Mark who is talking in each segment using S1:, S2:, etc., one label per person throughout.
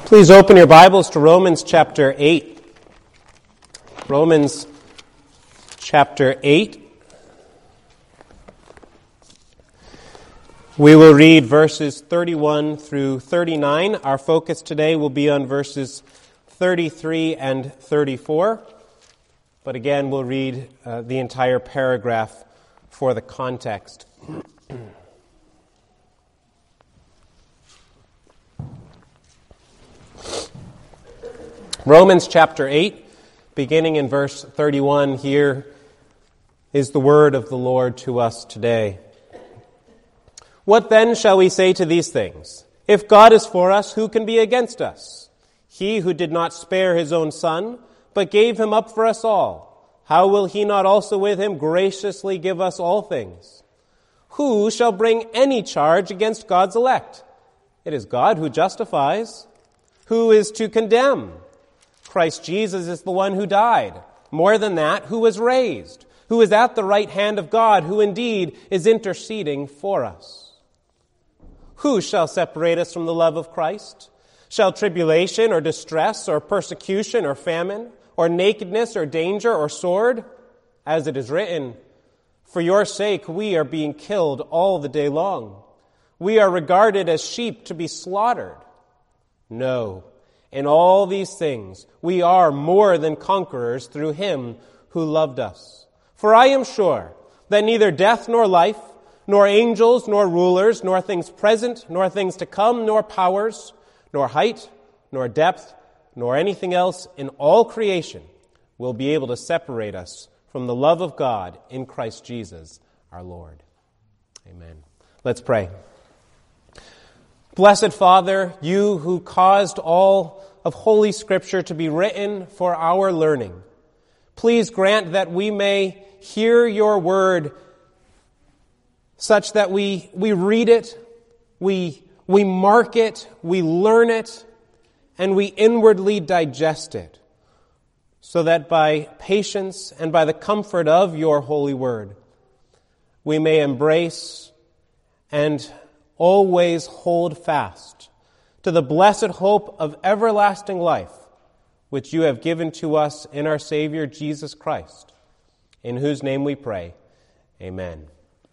S1: Please open your Bibles to Romans chapter 8. Romans chapter 8. We will read verses 31 through 39. Our focus today will be on verses 33 and 34. But again, we'll read the entire paragraph for the context. Romans chapter 8, beginning in verse 31, here is the word of the Lord to us today. What then shall we say to these things? If God is for us, who can be against us? He who did not spare his own Son, but gave him up for us all, how will he not also with him graciously give us all things? Who shall bring any charge against God's elect? It is God who justifies. Who is to condemn? Christ Jesus is the one who died. More than that, who was raised, who is at the right hand of God, who indeed is interceding for us. Who shall separate us from the love of Christ? Shall tribulation or distress or persecution or famine or nakedness or danger or sword? As it is written, for your sake we are being killed all the day long. We are regarded as sheep to be slaughtered. No. In all these things, we are more than conquerors through him who loved us. For I am sure that neither death nor life, nor angels, nor rulers, nor things present, nor things to come, nor powers, nor height, nor depth, nor anything else in all creation will be able to separate us from the love of God in Christ Jesus our Lord. Amen. Let's pray. Blessed Father, you who caused all of Holy Scripture to be written for our learning, please grant that we may hear your word such that we read it, we mark it, we learn it, and we inwardly digest it, so that by patience and by the comfort of your holy word, we may embrace and always hold fast to the blessed hope of everlasting life, which you have given to us in our Savior Jesus Christ, in whose name we pray. Amen.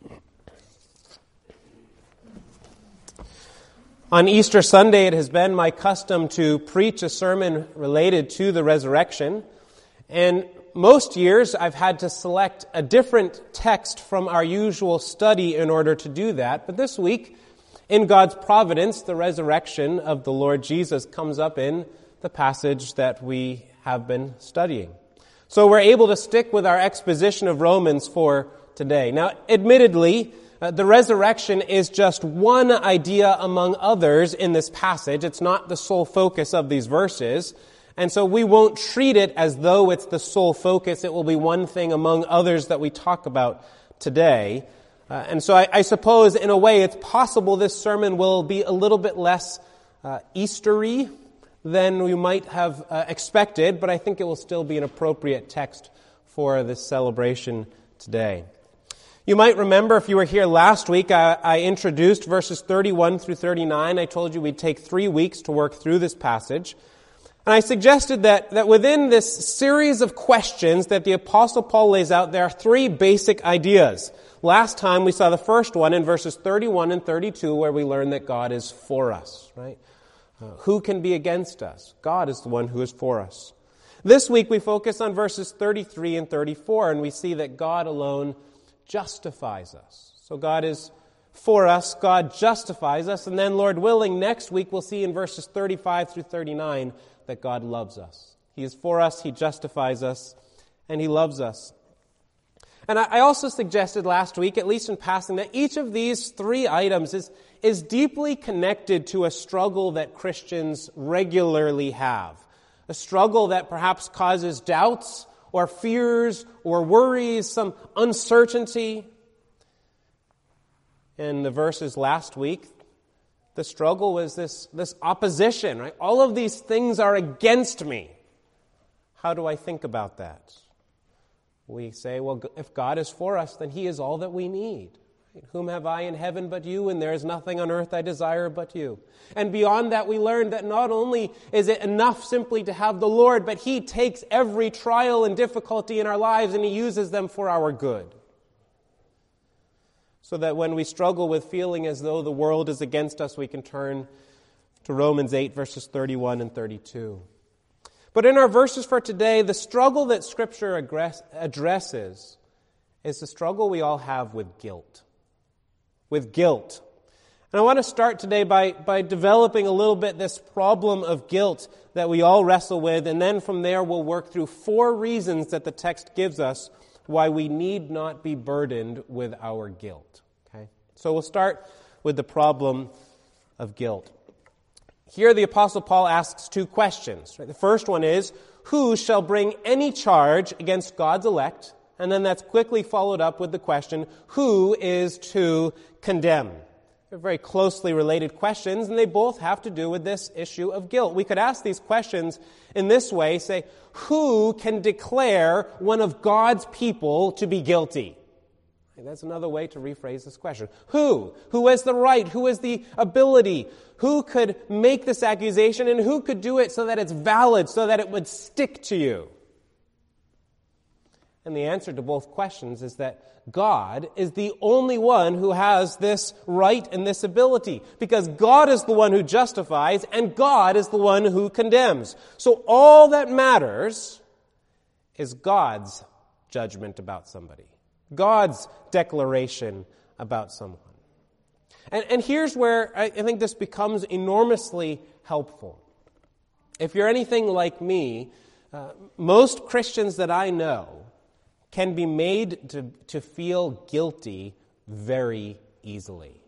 S1: On Easter Sunday, it has been my custom to preach a sermon related to the resurrection, and most years I've had to select a different text from our usual study in order to do that, but this week, in God's providence, the resurrection of the Lord Jesus comes up in the passage that we have been studying. So we're able to stick with our exposition of Romans for today. Now, admittedly, the resurrection is just one idea among others in this passage. It's not the sole focus of these verses. And so we won't treat it as though it's the sole focus. It will be one thing among others that we talk about today. And so I suppose, in a way, it's possible this sermon will be a little bit less Eastery than we might have expected, but I think it will still be an appropriate text for this celebration today. You might remember, if you were here last week, I introduced verses 31 through 39. I told you we'd take 3 weeks to work through this passage. And I suggested that within this series of questions that the Apostle Paul lays out, there are 3 basic ideas. Last time we saw the first one in verses 31 and 32 where we learned that God is for us, right? Who can be against us? God is the one who is for us. This week we focus on verses 33 and 34 and we see that God alone justifies us. So God is for us, God justifies us, and then Lord willing, next week we'll see in verses 35 through 39 that God loves us. He is for us, He justifies us, and He loves us. And I also suggested last week, at least in passing, that each of these 3 items is deeply connected to a struggle that Christians regularly have. A struggle that perhaps causes doubts or fears or worries, some uncertainty. In the verses last week, the struggle was this opposition, right? All of these things are against me. How do I think about that? We say, well, if God is for us, then He is all that we need. Whom have I in heaven but you, and there is nothing on earth I desire but you. And beyond that, we learn that not only is it enough simply to have the Lord, but He takes every trial and difficulty in our lives and He uses them for our good. So that when we struggle with feeling as though the world is against us, we can turn to Romans 8, verses 31 and 32. But in our verses for today, the struggle that Scripture addresses is the struggle we all have with guilt. With guilt. And I want to start today by developing a little bit this problem of guilt that we all wrestle with, and then from there we'll work through 4 reasons that the text gives us why we need not be burdened with our guilt. Okay? So we'll start with the problem of guilt. Here the Apostle Paul asks 2 questions. Right? The first one is, who shall bring any charge against God's elect? And then that's quickly followed up with the question, who is to condemn? They're very closely related questions, and they both have to do with this issue of guilt. We could ask these questions in this way, say, who can declare one of God's people to be guilty? That's another way to rephrase this question. Who? Who has the right? Who has the ability? Who could make this accusation, and who could do it so that it's valid, so that it would stick to you? And the answer to both questions is that God is the only one who has this right and this ability, because God is the one who justifies and God is the one who condemns. So all that matters is God's judgment about somebody, God's declaration about someone. And here's where I think this becomes enormously helpful. If you're anything like me, most Christians that I know can be made to feel guilty very easily.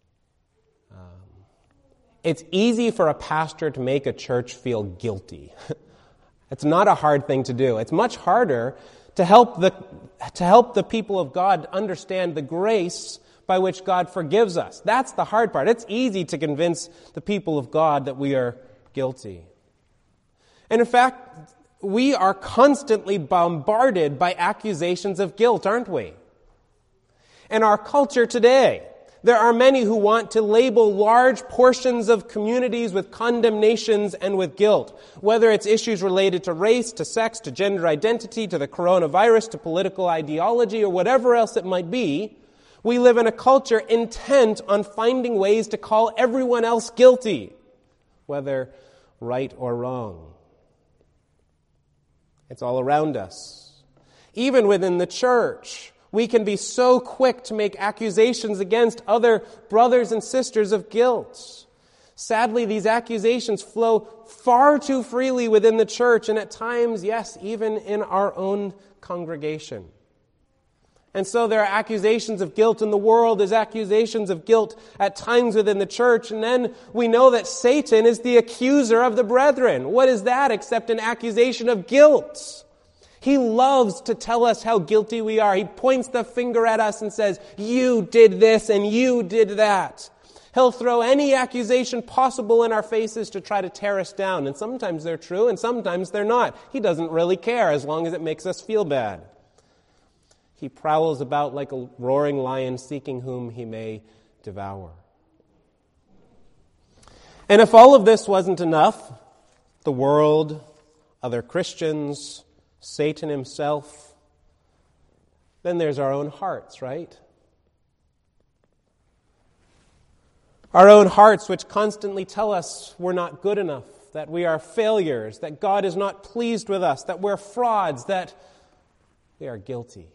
S1: It's easy for a pastor to make a church feel guilty. It's not a hard thing to do. It's much harder to help the people of God understand the grace by which God forgives us. That's the hard part. It's easy to convince the people of God that we are guilty. And in fact, we are constantly bombarded by accusations of guilt, aren't we? In our culture today, there are many who want to label large portions of communities with condemnations and with guilt, whether it's issues related to race, to sex, to gender identity, to the coronavirus, to political ideology, or whatever else it might be. We live in a culture intent on finding ways to call everyone else guilty, whether right or wrong. It's all around us. Even within the church, we can be so quick to make accusations against other brothers and sisters of guilt. Sadly, these accusations flow far too freely within the church, and at times, yes, even in our own congregation. And so there are accusations of guilt in the world, there's accusations of guilt at times within the church, and then we know that Satan is the accuser of the brethren. What is that except an accusation of guilt? He loves to tell us how guilty we are. He points the finger at us and says, you did this and you did that. He'll throw any accusation possible in our faces to try to tear us down, and sometimes they're true and sometimes they're not. He doesn't really care as long as it makes us feel bad. He prowls about like a roaring lion, seeking whom he may devour. And if all of this wasn't enough, the world, other Christians, Satan himself, then there's our own hearts, right? Our own hearts, which constantly tell us we're not good enough, that we are failures, that God is not pleased with us, that we're frauds, that we are guilty.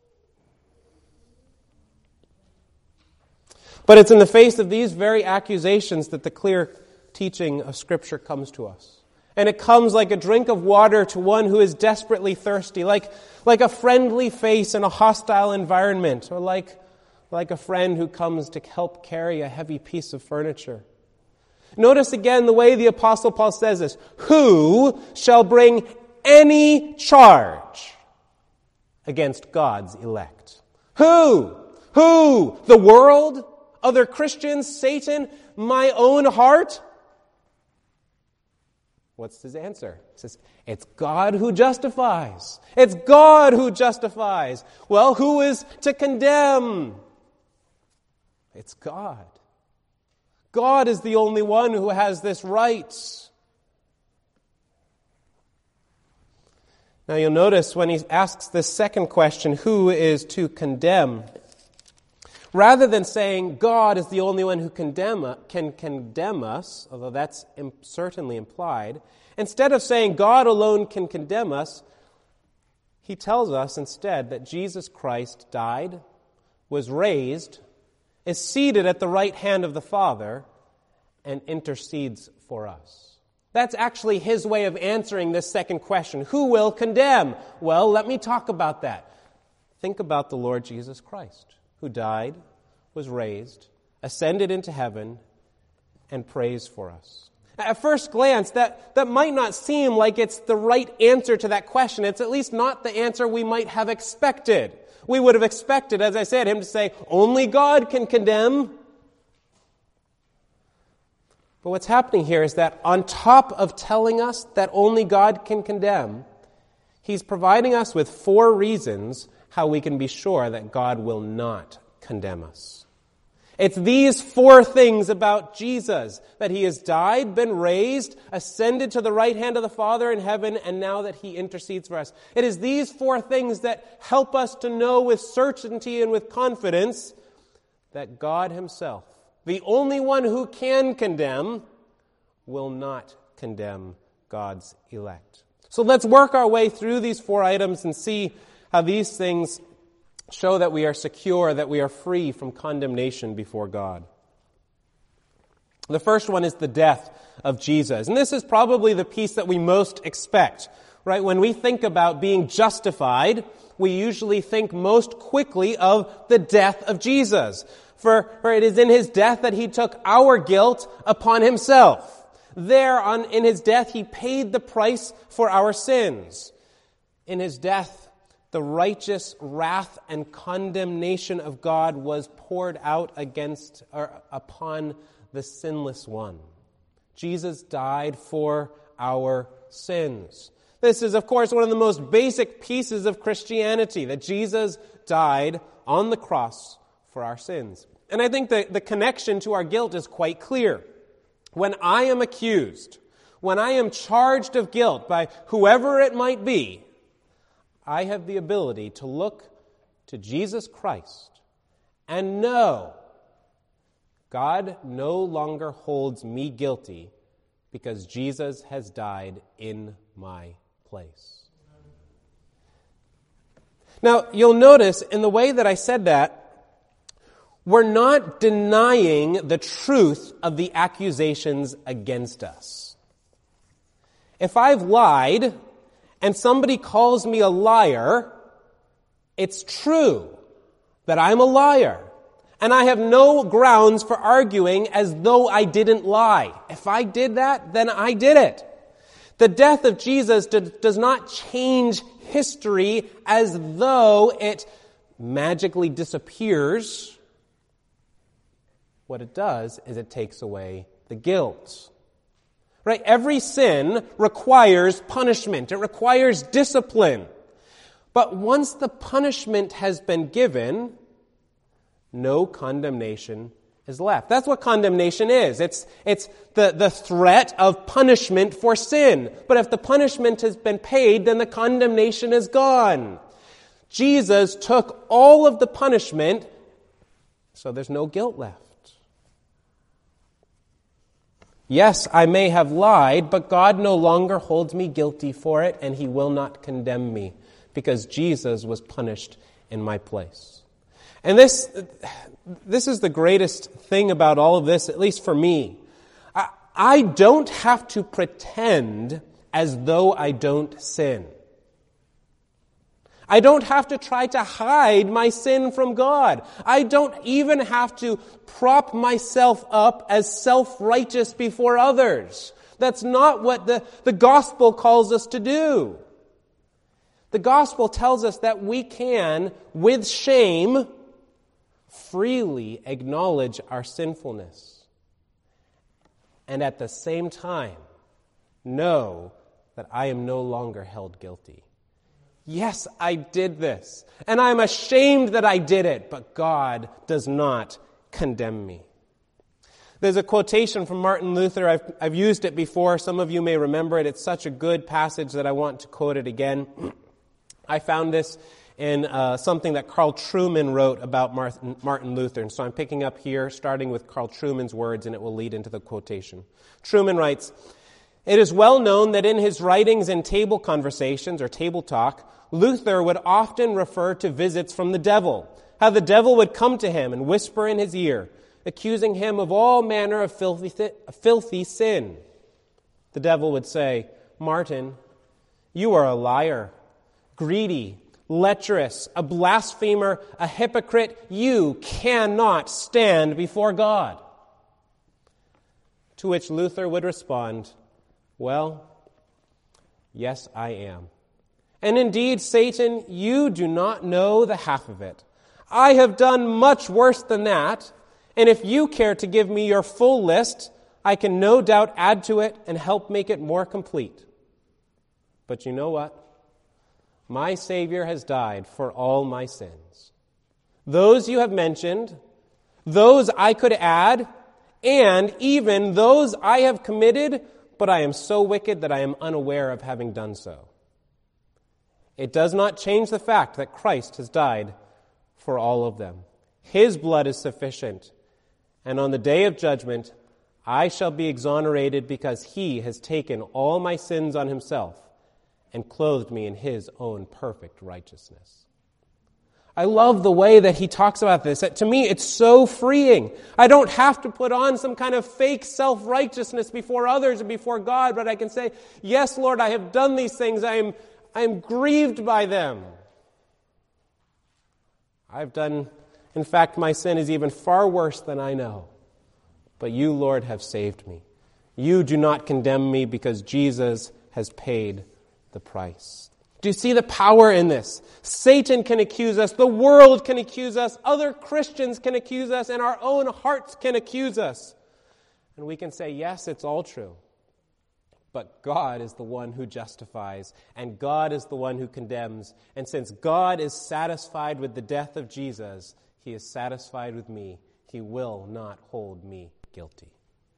S1: But it's in the face of these very accusations that the clear teaching of Scripture comes to us. And it comes like a drink of water to one who is desperately thirsty, like a friendly face in a hostile environment, or like a friend who comes to help carry a heavy piece of furniture. Notice again the way the Apostle Paul says this. Who shall bring any charge against God's elect? Who? Who? The world? Other Christians? Satan? My own heart? What's his answer? He says, it's God who justifies. It's God who justifies. Well, who is to condemn? It's God. God is the only one who has this right. Now you'll notice when he asks this second question, who is to condemn? Rather than saying God is the only one who can condemn us, although that's certainly implied, instead of saying God alone can condemn us, he tells us instead that Jesus Christ died, was raised, is seated at the right hand of the Father, and intercedes for us. That's actually his way of answering this second question. Who will condemn? Well, let me talk about that. Think about the Lord Jesus Christ, who died, was raised, ascended into heaven, and prays for us. At first glance, that might not seem like it's the right answer to that question. It's at least not the answer we might have expected. We would have expected, as I said, him to say, only God can condemn. But what's happening here is that on top of telling us that only God can condemn, he's providing us with 4 reasons how we can be sure that God will not condemn us. It's these 4 things about Jesus, that he has died, been raised, ascended to the right hand of the Father in heaven, and now that he intercedes for us. It is these 4 things that help us to know with certainty and with confidence that God himself, the only one who can condemn, will not condemn God's elect. So let's work our way through these 4 items and see how these things show that we are secure, that we are free from condemnation before God. The first one is the death of Jesus. And this is probably the piece that we most expect, right? When we think about being justified, we usually think most quickly of the death of Jesus. For it is in his death that he took our guilt upon himself. In his death, he paid the price for our sins. In his death, the righteous wrath and condemnation of God was poured out upon the sinless one. Jesus died for our sins. This is, of course, one of the most basic pieces of Christianity, that Jesus died on the cross for our sins. And I think that the connection to our guilt is quite clear. When I am accused, when I am charged of guilt by whoever it might be, I have the ability to look to Jesus Christ and know God no longer holds me guilty because Jesus has died in my place. Now, you'll notice in the way that I said that, we're not denying the truth of the accusations against us. If I've lied and somebody calls me a liar, it's true that I'm a liar. And I have no grounds for arguing as though I didn't lie. If I did that, then I did it. The death of Jesus does not change history as though it magically disappears. What it does is it takes away the guilt. Right? Every sin requires punishment. It requires discipline. But once the punishment has been given, no condemnation is left. That's what condemnation is. It's the threat of punishment for sin. But if the punishment has been paid, then the condemnation is gone. Jesus took all of the punishment, so there's no guilt left. Yes, I may have lied, but God no longer holds me guilty for it, and he will not condemn me, because Jesus was punished in my place. And this is the greatest thing about all of this, at least for me. I don't have to pretend as though I don't sin. I don't have to try to hide my sin from God. I don't even have to prop myself up as self-righteous before others. That's not what the gospel calls us to do. The gospel tells us that we can, with shame, freely acknowledge our sinfulness. And at the same time, know that I am no longer held guilty. Yes, I did this, and I'm ashamed that I did it, but God does not condemn me. There's a quotation from Martin Luther. I've used it before. Some of you may remember it. It's such a good passage that I want to quote it again. I found this in something that Carl Trueman wrote about Martin Luther. And so I'm picking up here, starting with Carl Trueman's words, and it will lead into the quotation. Trueman writes, "It is well known that in his writings and table conversations, or table talk, Luther would often refer to visits from the devil, how the devil would come to him and whisper in his ear, accusing him of all manner of filthy sin. The devil would say, 'Martin, you are a liar, greedy, lecherous, a blasphemer, a hypocrite. You cannot stand before God.' To which Luther would respond, 'Well, yes, I am. And indeed, Satan, you do not know the half of it. I have done much worse than that, and if you care to give me your full list, I can no doubt add to it and help make it more complete. But you know what? My Savior has died for all my sins. Those you have mentioned, those I could add, and even those I have committed, but I am so wicked that I am unaware of having done so. It does not change the fact that Christ has died for all of them. His blood is sufficient, and on the day of judgment, I shall be exonerated because he has taken all my sins on himself and clothed me in his own perfect righteousness.'" I love the way that he talks about this. To me, it's so freeing. I don't have to put on some kind of fake self-righteousness before others or before God, but I can say, "Yes, Lord, I have done these things. I am grieved by them. In fact, my sin is even far worse than I know. But you, Lord, have saved me. You do not condemn me because Jesus has paid the price." Do you see the power in this? Satan can accuse us, the world can accuse us, other Christians can accuse us, and our own hearts can accuse us. And we can say, yes, it's all true. But God is the one who justifies, and God is the one who condemns. And since God is satisfied with the death of Jesus, he is satisfied with me. He will not hold me guilty.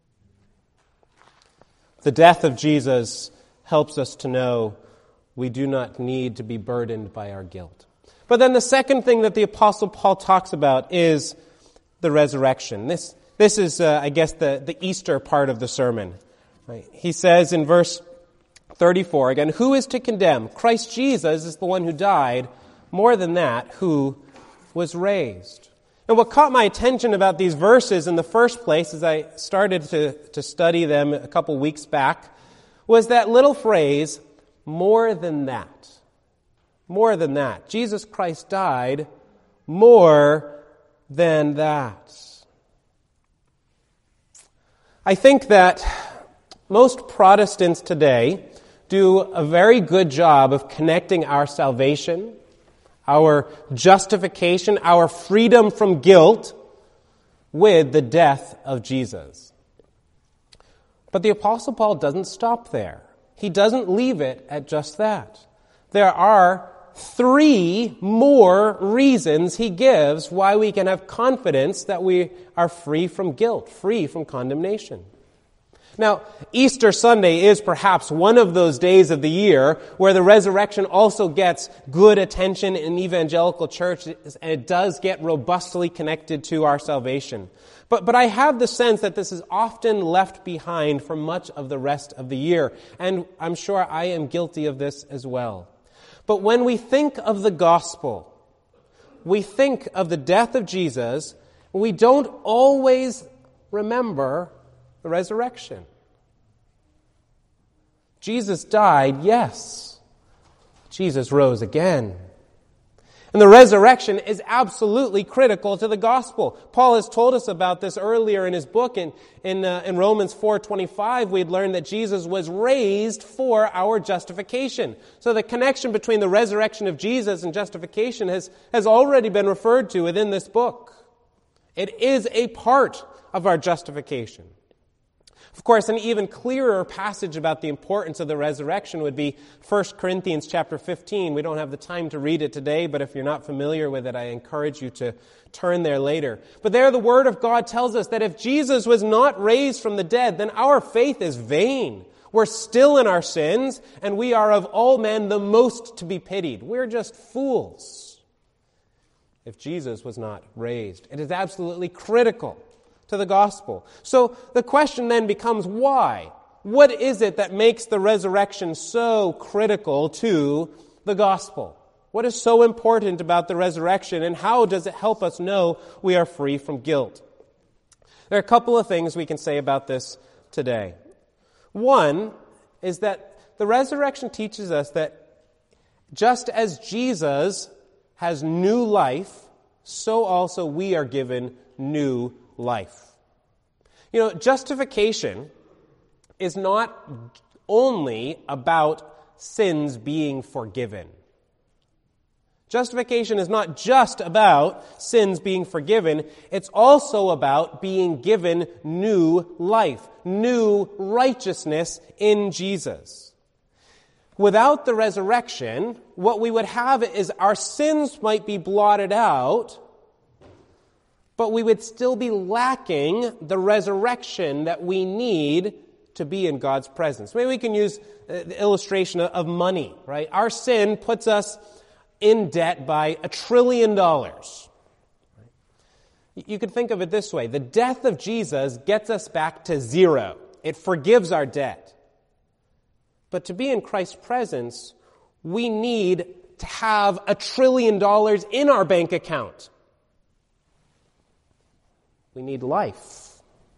S1: The death of Jesus helps us to know we do not need to be burdened by our guilt. But then the second thing that the Apostle Paul talks about is the resurrection. This is, I guess, the Easter part of the sermon. Right? He says in verse 34, again, "Who is to condemn? Christ Jesus is the one who died, more than that, who was raised." And what caught my attention about these verses in the first place, as I started to study them a couple weeks back, was that little phrase, "more than that." More than that. Jesus Christ died more than that. I think that most Protestants today do a very good job of connecting our salvation, our justification, our freedom from guilt with the death of Jesus. But the Apostle Paul doesn't stop there. He doesn't leave it at just that. There are 3 more reasons he gives why we can have confidence that we are free from guilt, free from condemnation. Now, Easter Sunday is perhaps one of those days of the year where the resurrection also gets good attention in evangelical churches, and it does get robustly connected to our salvation. But I have the sense that this is often left behind for much of the rest of the year, and I'm sure I am guilty of this as well. But when we think of the gospel, we think of the death of Jesus, we don't always remember the resurrection. Jesus died, yes. Jesus rose again. And the resurrection is absolutely critical to the gospel. Paul has told us about this earlier in his book. In Romans 4:25, we'd learned that Jesus was raised for our justification. So the connection between the resurrection of Jesus and justification has already been referred to within this book. It is a part of our justification. Of course, an even clearer passage about the importance of the resurrection would be 1 Corinthians chapter 15. We don't have the time to read it today, but if you're not familiar with it, I encourage you to turn there later. But there the Word of God tells us that if Jesus was not raised from the dead, then our faith is vain. We're still in our sins, and we are of all men the most to be pitied. We're just fools if Jesus was not raised. It is absolutely critical to the gospel. So the question then becomes, why? What is it that makes the resurrection so critical to the gospel? What is so important about the resurrection, and how does it help us know we are free from guilt? There are a couple of things we can say about this today. One is that the resurrection teaches us that just as Jesus has new life, so also we are given new life. You know, justification is not only about sins being forgiven. Justification is not just about sins being forgiven. It's also about being given new life, new righteousness in Jesus. Without the resurrection, what we would have is our sins might be blotted out, but we would still be lacking the resurrection that we need to be in God's presence. Maybe we can use the illustration of money, right? Our sin puts us in debt by $1 trillion. You could think of it this way. The death of Jesus gets us back to zero. It forgives our debt. But to be in Christ's presence, we need to have $1 trillion in our bank account. We need life.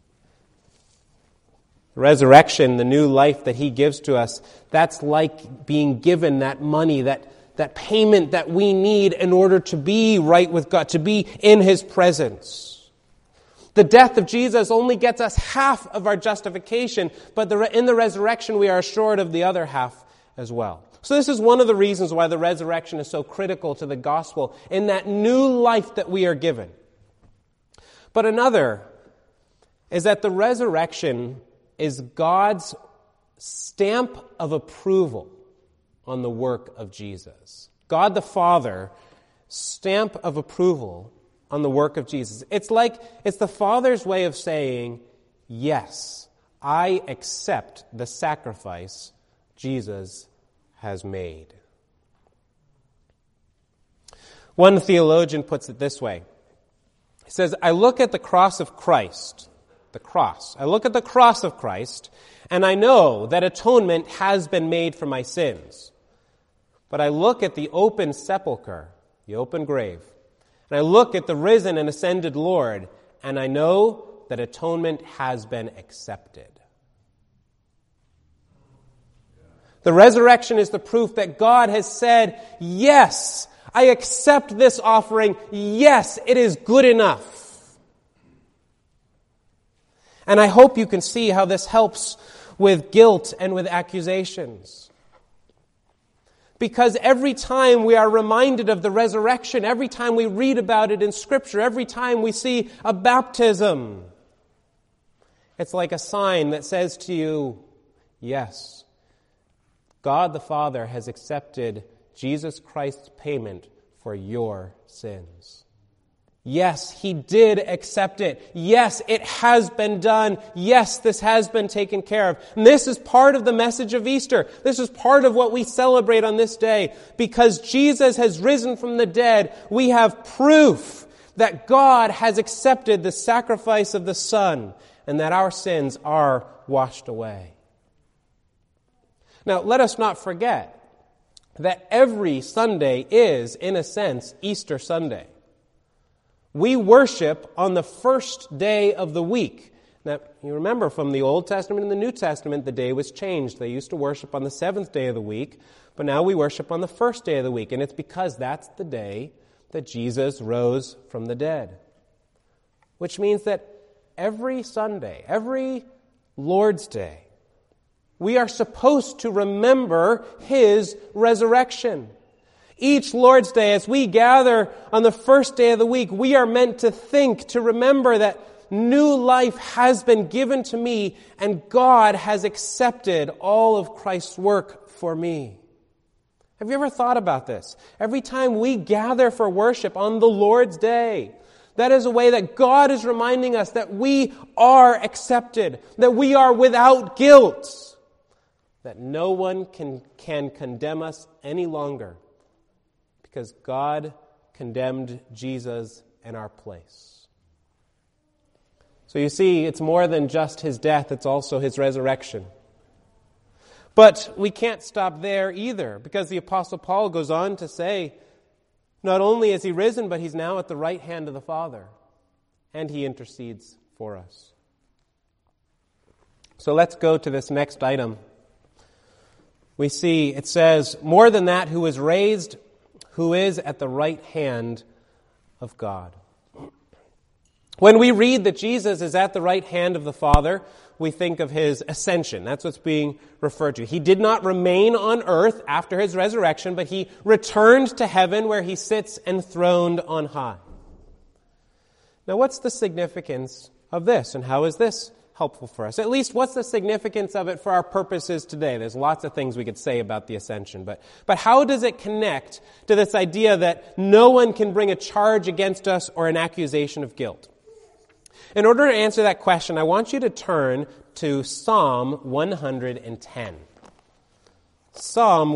S1: The resurrection, the new life that He gives to us, that's like being given that money, that payment that we need in order to be right with God, to be in His presence. The death of Jesus only gets us half of our justification, but in the resurrection we are assured of the other half as well. So this is one of the reasons why the resurrection is so critical to the gospel, in that new life that we are given. But another is that the resurrection is God's stamp of approval on the work of Jesus. God the Father, stamp of approval on the work of Jesus. It's the Father's way of saying, yes, I accept the sacrifice Jesus has made. One theologian puts it this way. He says, I look at the cross of Christ, I look at the cross of Christ, and I know that atonement has been made for my sins. But I look at the open sepulcher, the open grave, and I look at the risen and ascended Lord, and I know that atonement has been accepted. The resurrection is the proof that God has said, yes, I accept this offering. Yes, it is good enough. And I hope you can see how this helps with guilt and with accusations. Because every time we are reminded of the resurrection, every time we read about it in Scripture, every time we see a baptism, it's like a sign that says to you, yes, God the Father has accepted Jesus Christ's payment for your sins. Yes, He did accept it. Yes, it has been done. Yes, this has been taken care of. And this is part of the message of Easter. This is part of what we celebrate on this day. Because Jesus has risen from the dead, we have proof that God has accepted the sacrifice of the Son and that our sins are washed away. Now, let us not forget that every Sunday is, in a sense, Easter Sunday. We worship on the first day of the week. Now, you remember from the Old Testament and the New Testament, the day was changed. They used to worship on the seventh day of the week, but now we worship on the first day of the week, and it's because that's the day that Jesus rose from the dead. Which means that every Sunday, every Lord's Day, we are supposed to remember His resurrection. Each Lord's Day, as we gather on the first day of the week, we are meant to think, to remember that new life has been given to me, and God has accepted all of Christ's work for me. Have you ever thought about this? Every time we gather for worship on the Lord's Day, that is a way that God is reminding us that we are accepted, that we are without guilt, that no one can condemn us any longer because God condemned Jesus in our place. So you see, it's more than just his death, it's also his resurrection. But we can't stop there either, because the Apostle Paul goes on to say, not only is he risen, but he's now at the right hand of the Father, and he intercedes for us. So let's go to this next item. We see it says, more than that, who was raised, who is at the right hand of God. When we read that Jesus is at the right hand of the Father, we think of his ascension. That's what's being referred to. He did not remain on earth after his resurrection, but he returned to heaven where he sits enthroned on high. Now, what's the significance of this, and how is this helpful for us? At least, what's the significance of it for our purposes today? There's lots of things we could say about the ascension, but how does it connect to this idea that no one can bring a charge against us or an accusation of guilt? In order to answer that question, I want you to turn to Psalm 110. Psalm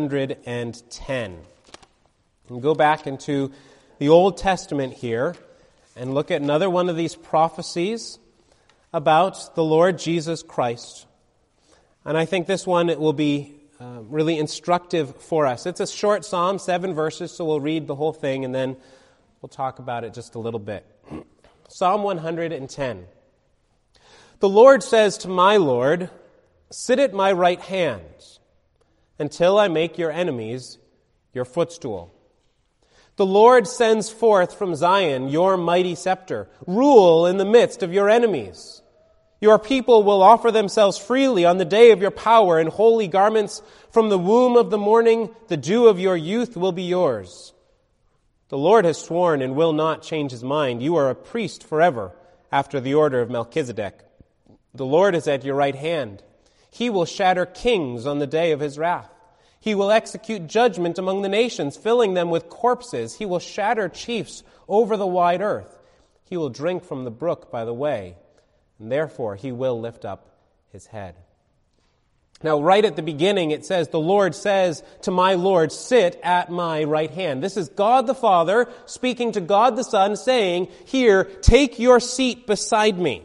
S1: 110. And go back into the Old Testament here and look at another one of these prophecies about the Lord Jesus Christ. And I think this one it will be really instructive for us. It's a short psalm, 7 verses, so we'll read the whole thing and then we'll talk about it just a little bit. Psalm 110. The Lord says to my Lord, sit at my right hand until I make your enemies your footstool. The Lord sends forth from Zion your mighty scepter. Rule in the midst of your enemies. Your people will offer themselves freely on the day of your power in holy garments. From the womb of the morning, the dew of your youth will be yours. The Lord has sworn and will not change his mind. You are a priest forever, after the order of Melchizedek. The Lord is at your right hand. He will shatter kings on the day of his wrath. He will execute judgment among the nations, filling them with corpses. He will shatter chiefs over the wide earth. He will drink from the brook by the way, and therefore he will lift up his head. Now, right at the beginning, it says, the Lord says to my Lord, sit at my right hand. This is God the Father speaking to God the Son, saying, here, take your seat beside me.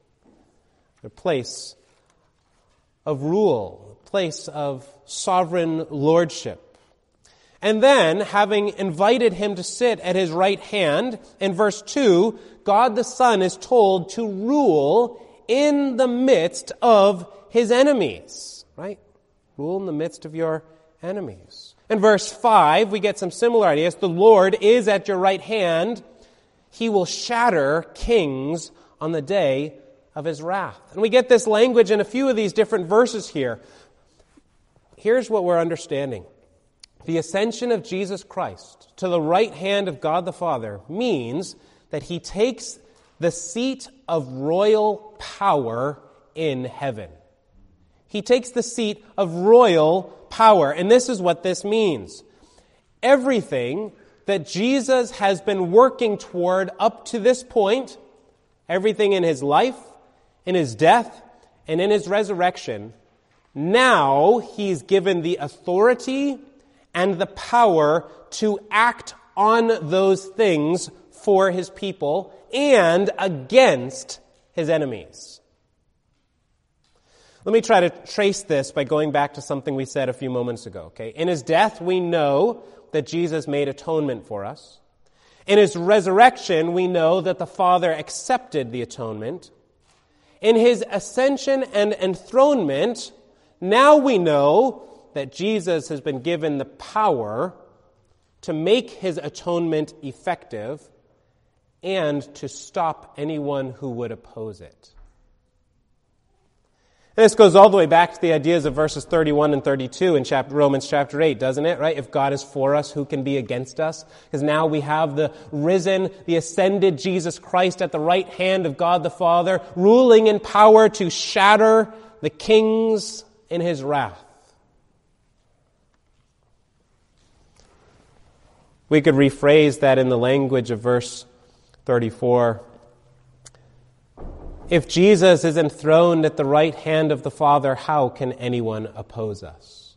S1: A place of rule, a place of sovereign lordship. And then, having invited him to sit at his right hand, in verse 2, God the Son is told to rule in the midst of his enemies. Right? Rule in the midst of your enemies. In verse 5, we get some similar ideas. The Lord is at your right hand. He will shatter kings on the day of his wrath. And we get this language in a few of these different verses here. Here's what we're understanding. The ascension of Jesus Christ to the right hand of God the Father means that he takes the seat of royal power in heaven. He takes the seat of royal power. And this is what this means. Everything that Jesus has been working toward up to this point, everything in his life, in his death, and in his resurrection, now he's given the authority and the power to act on those things for his people and against his enemies. Let me try to trace this by going back to something we said a few moments ago. Okay? In his death, we know that Jesus made atonement for us. In his resurrection, we know that the Father accepted the atonement. In his ascension and enthronement, now we know that Jesus has been given the power to make his atonement effective and to stop anyone who would oppose it. And this goes all the way back to the ideas of verses 31 and 32 in Romans chapter 8, doesn't it? Right? If God is for us, who can be against us? Because now we have the risen, the ascended Jesus Christ at the right hand of God the Father, ruling in power to shatter the kings in his wrath. We could rephrase that in the language of verse 34. If Jesus is enthroned at the right hand of the Father, how can anyone oppose us?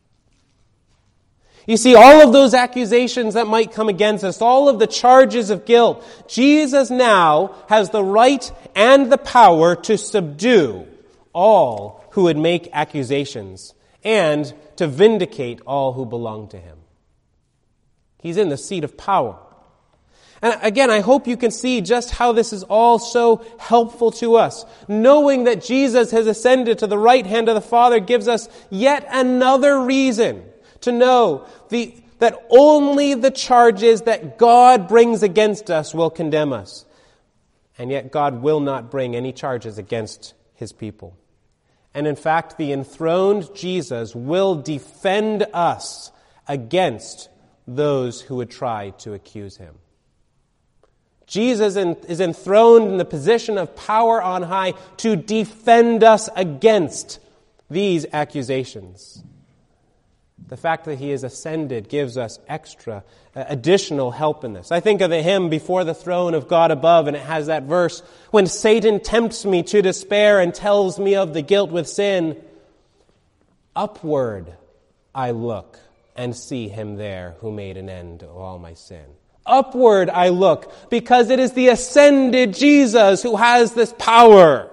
S1: You see, all of those accusations that might come against us, all of the charges of guilt, Jesus now has the right and the power to subdue all who would make accusations and to vindicate all who belong to him. He's in the seat of power. And again, I hope you can see just how this is all so helpful to us. Knowing that Jesus has ascended to the right hand of the Father gives us yet another reason to know that only the charges that God brings against us will condemn us. And yet God will not bring any charges against his people. And in fact, the enthroned Jesus will defend us against those who would try to accuse him. Jesus is enthroned in the position of power on high to defend us against these accusations. The fact that he is ascended gives us additional help in this. I think of the hymn, Before the Throne of God Above, and it has that verse, when Satan tempts me to despair and tells me of the guilt with sin, upward I look and see him there who made an end of all my sin. Upward I look, because it is the ascended Jesus who has this power.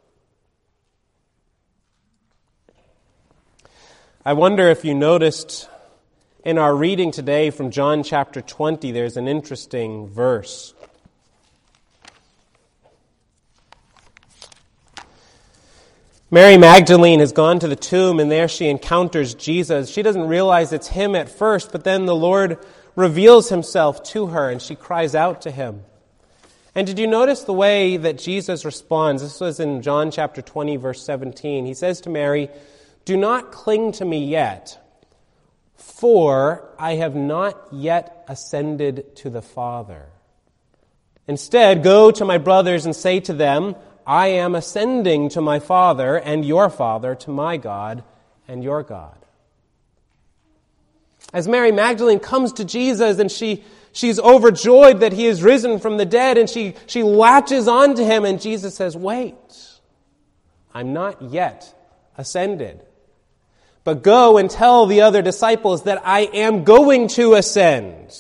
S1: I wonder if you noticed in our reading today from John chapter 20, there's an interesting verse. Mary Magdalene has gone to the tomb, and there she encounters Jesus. She doesn't realize it's him at first, but then the Lord reveals himself to her, and she cries out to him. And did you notice the way that Jesus responds? This was in John chapter 20, verse 17. He says to Mary, "Do not cling to me yet, for I have not yet ascended to the Father. Instead, go to my brothers and say to them, I am ascending to my Father and your Father, to my God and your God." As Mary Magdalene comes to Jesus and she's overjoyed that he is risen from the dead, and she latches onto him, and Jesus says, "Wait, I'm not yet ascended. But go and tell the other disciples that I am going to ascend.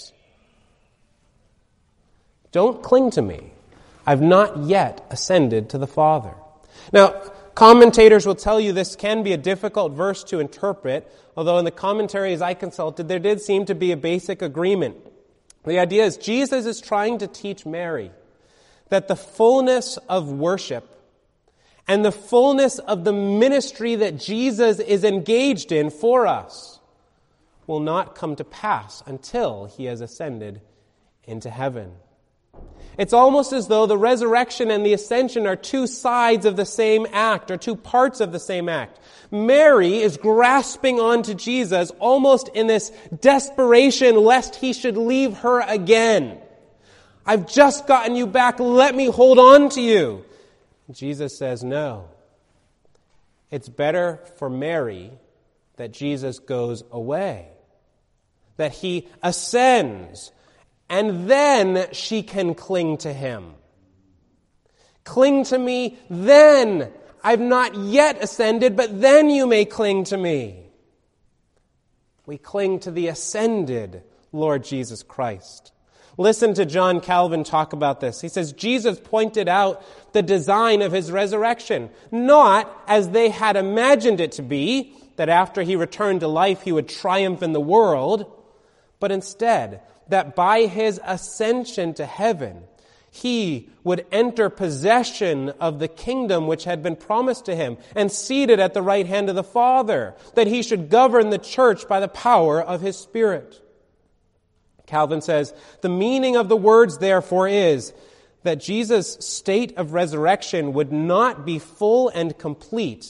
S1: Don't cling to me. I've not yet ascended to the Father." Now, commentators will tell you this can be a difficult verse to interpret, although in the commentaries I consulted, there did seem to be a basic agreement. The idea is Jesus is trying to teach Mary that the fullness of worship and the fullness of the ministry that Jesus is engaged in for us will not come to pass until he has ascended into heaven. It's almost as though the resurrection and the ascension are two sides of the same act, or two parts of the same act. Mary is grasping onto Jesus almost in this desperation lest he should leave her again. "I've just gotten you back. Let me hold on to you." Jesus says, no. It's better for Mary that Jesus goes away, that he ascends, and then she can cling to him. "Cling to me then. I've not yet ascended, but then you may cling to me." We cling to the ascended Lord Jesus Christ. Listen to John Calvin talk about this. He says, Jesus pointed out the design of his resurrection, not as they had imagined it to be, that after he returned to life he would triumph in the world, but instead that by his ascension to heaven, he would enter possession of the kingdom which had been promised to him and seated at the right hand of the Father, that he should govern the church by the power of his Spirit. Calvin says, the meaning of the words, therefore, is that Jesus' state of resurrection would not be full and complete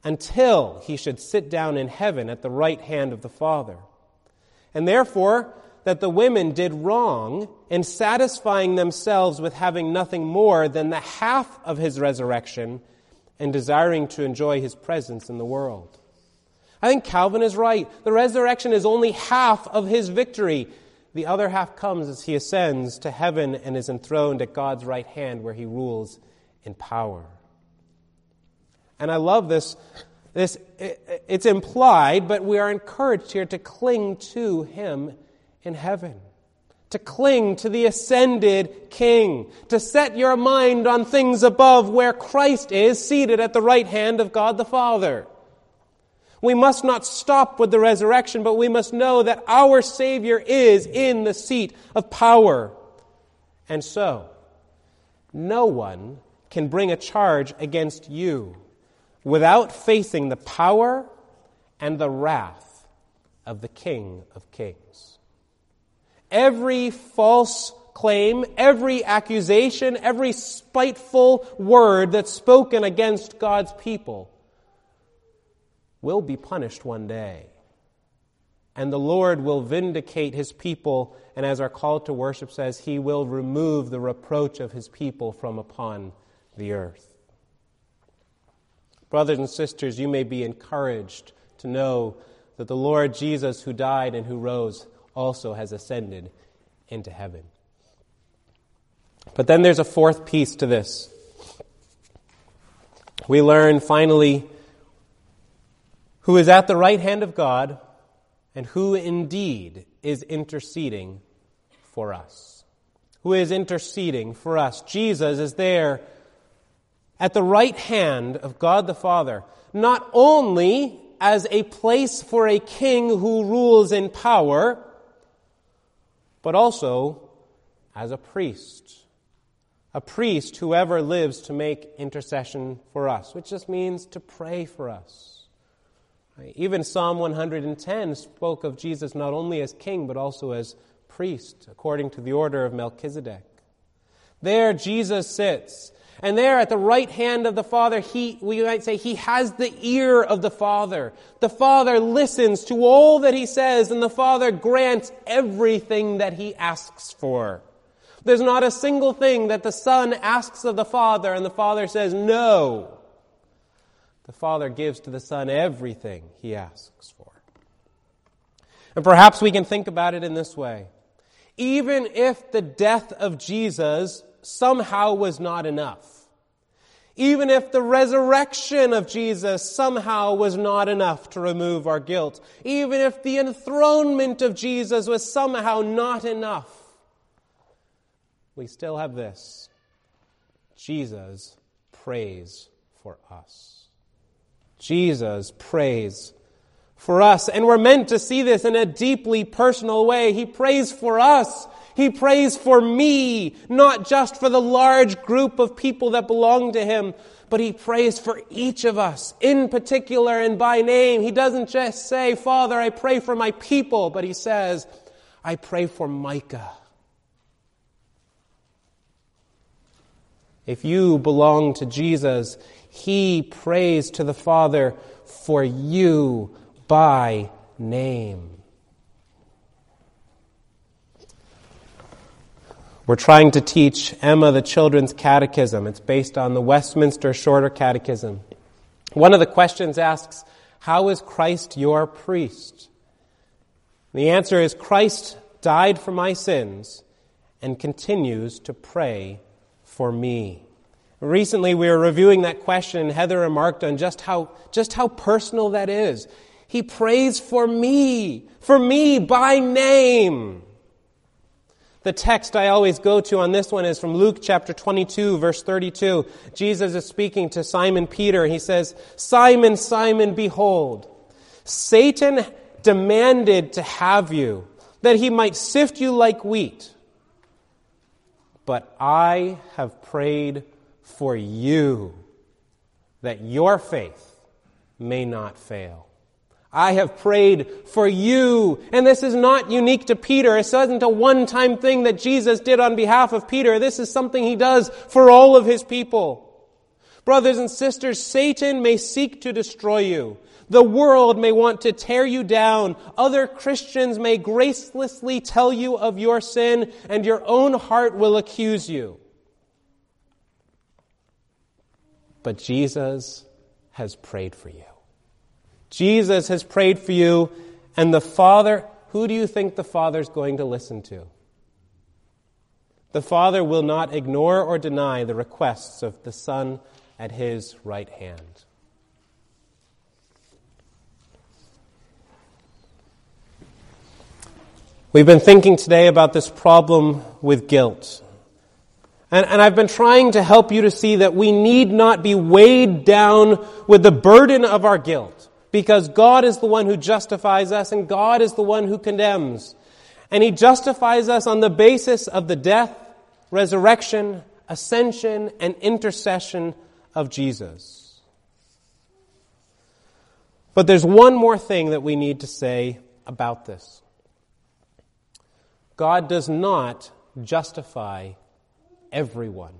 S1: until he should sit down in heaven at the right hand of the Father. And therefore, that the women did wrong in satisfying themselves with having nothing more than the half of his resurrection and desiring to enjoy his presence in the world. I think Calvin is right. The resurrection is only half of his victory. The other half comes as he ascends to heaven and is enthroned at God's right hand where he rules in power. And I love this. It's implied, but we are encouraged here to cling to him in heaven, to cling to the ascended King, to set your mind on things above where Christ is seated at the right hand of God the Father. We must not stop with the resurrection, but we must know that our Savior is in the seat of power. And so, no one can bring a charge against you without facing the power and the wrath of the King of Kings. Every false claim, every accusation, every spiteful word that's spoken against God's people will be punished one day. And the Lord will vindicate his people, and as our call to worship says, he will remove the reproach of his people from upon the earth. Brothers and sisters, you may be encouraged to know that the Lord Jesus, who died and who rose, also has ascended into heaven. But then there's a fourth piece to this. We learn finally who is at the right hand of God and who indeed is interceding for us. Who is interceding for us. Jesus is there at the right hand of God the Father, not only as a place for a king who rules in power, but also as a priest. A priest, whoever lives to make intercession for us, which just means to pray for us. Even Psalm 110 spoke of Jesus not only as king, but also as priest, according to the order of Melchizedek. There Jesus sits, and there at the right hand of the Father, we might say, he has the ear of the Father. The Father listens to all that he says, and the Father grants everything that he asks for. There's not a single thing that the Son asks of the Father, and the Father says no. The Father gives to the Son everything he asks for. And perhaps we can think about it in this way. Even if the death of Jesus somehow was not enough, even if the resurrection of Jesus somehow was not enough to remove our guilt, even if the enthronement of Jesus was somehow not enough, we still have this. Jesus prays for us. Jesus prays for us. And we're meant to see this in a deeply personal way. He prays for us. He prays for me, not just for the large group of people that belong to him, but he prays for each of us in particular and by name. He doesn't just say, Father, I pray for my people, but he says, I pray for Micah. If you belong to Jesus, he prays to the Father for you by name. We're trying to teach Emma the Children's Catechism. It's based on the Westminster Shorter Catechism. One of the questions asks, how is Christ your priest? The answer is, Christ died for my sins and continues to pray for me. Recently we were reviewing that question, and Heather remarked on just how personal that is. He prays for me by name. The text I always go to on this one is from Luke chapter 22, verse 32. Jesus is speaking to Simon Peter. He says, Simon, Simon, behold, Satan demanded to have you, that he might sift you like wheat. But I have prayed for you, that your faith may not fail. I have prayed for you. And this is not unique to Peter. It isn't a one-time thing that Jesus did on behalf of Peter. This is something he does for all of his people. Brothers and sisters, Satan may seek to destroy you. The world may want to tear you down. Other Christians may gracelessly tell you of your sin, and your own heart will accuse you. But Jesus has prayed for you. Jesus has prayed for you, and the Father, who do you think the Father's going to listen to? The Father will not ignore or deny the requests of the Son at His right hand. We've been thinking today about this problem with guilt. And I've been trying to help you to see that we need not be weighed down with the burden of our guilt, because God is the one who justifies us and God is the one who condemns. And He justifies us on the basis of the death, resurrection, ascension, and intercession of Jesus. But there's one more thing that we need to say about this. God does not justify everyone.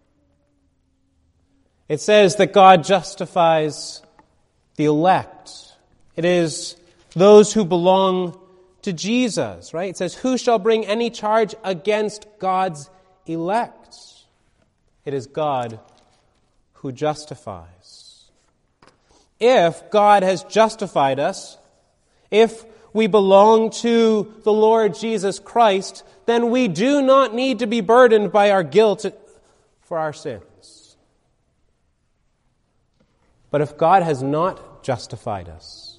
S1: It says that God justifies the elect. It is those who belong to Jesus, right? It says, who shall bring any charge against God's elect? It is God who justifies. If God has justified us, if we belong to the Lord Jesus Christ, then we do not need to be burdened by our guilt for our sins. But if God has not justified us,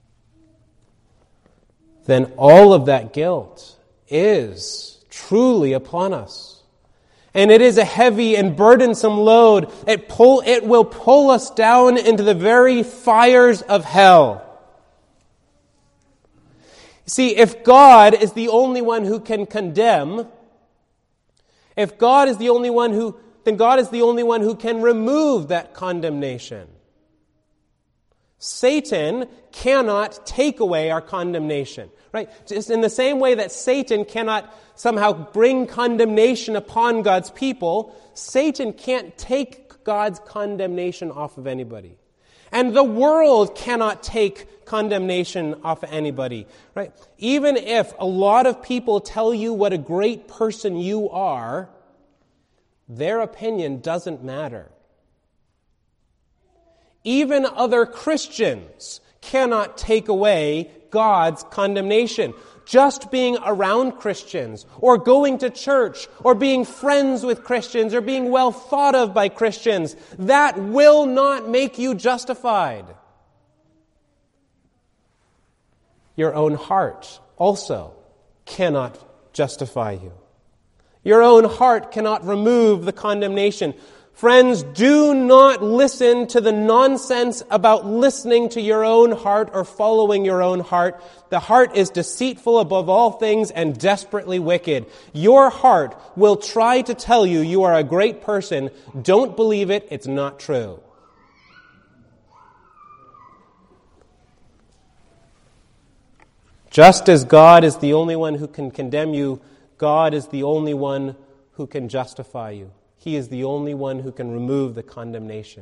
S1: then all of that guilt is truly upon us. And it is a heavy and burdensome load. It will pull us down into the very fires of hell. See, if God is the only one who can condemn, if God is the only one who, then God is the only one who can remove that condemnation. Satan cannot take away our condemnation, right? Just in the same way that Satan cannot somehow bring condemnation upon God's people, Satan can't take God's condemnation off of anybody. And the world cannot take condemnation off of anybody, right? Even if a lot of people tell you what a great person you are, their opinion doesn't matter. Even other Christians cannot take away God's condemnation. Just being around Christians, or going to church, or being friends with Christians, or being well thought of by Christians, that will not make you justified. Your own heart also cannot justify you. Your own heart cannot remove the condemnation. Friends, do not listen to the nonsense about listening to your own heart or following your own heart. The heart is deceitful above all things and desperately wicked. Your heart will try to tell you you are a great person. Don't believe it. It's not true. Just as God is the only one who can condemn you, God is the only one who can justify you. He is the only one who can remove the condemnation.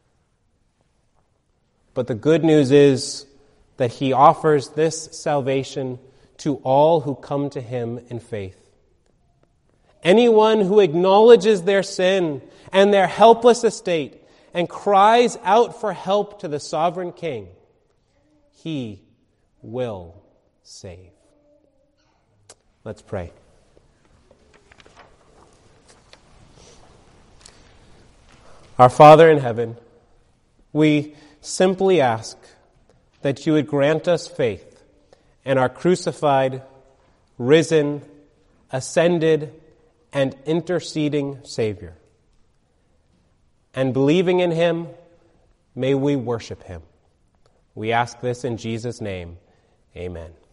S1: But the good news is that He offers this salvation to all who come to Him in faith. Anyone who acknowledges their sin and their helpless estate and cries out for help to the sovereign King, He will save. Let's pray. Our Father in heaven, we simply ask that you would grant us faith in our crucified, risen, ascended, and interceding Savior. And believing in Him, may we worship Him. We ask this in Jesus' name. Amen.